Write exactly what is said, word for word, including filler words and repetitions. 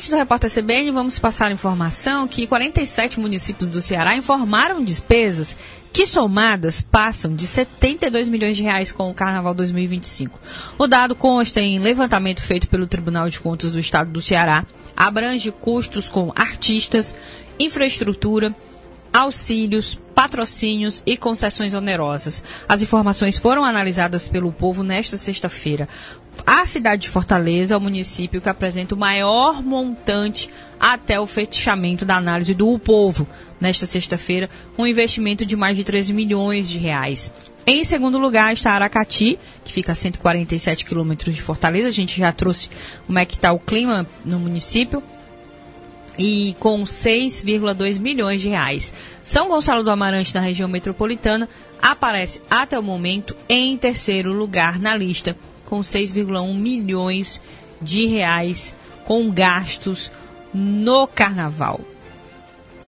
Antes do Repórter C B N, vamos passar a informação que quarenta e sete municípios do Ceará informaram despesas que, somadas, passam de setenta e dois milhões de reais com o Carnaval dois mil e vinte e cinco. O dado consta em levantamento feito pelo Tribunal de Contas do Estado do Ceará, abrange custos com artistas, infraestrutura, auxílios, patrocínios e concessões onerosas. As informações foram analisadas pelo povo nesta sexta-feira. A cidade de Fortaleza é o município que apresenta o maior montante até o fechamento da análise do povo nesta sexta-feira, com um investimento de mais de treze milhões de reais. Em segundo lugar está Aracati, que fica a cento e quarenta e sete quilômetros de Fortaleza. A gente já trouxe como é que está o clima no município. E com seis vírgula dois milhões de reais. São Gonçalo do Amarante, na região metropolitana, aparece até o momento em terceiro lugar na lista, com seis vírgula um milhões de reais com gastos no Carnaval.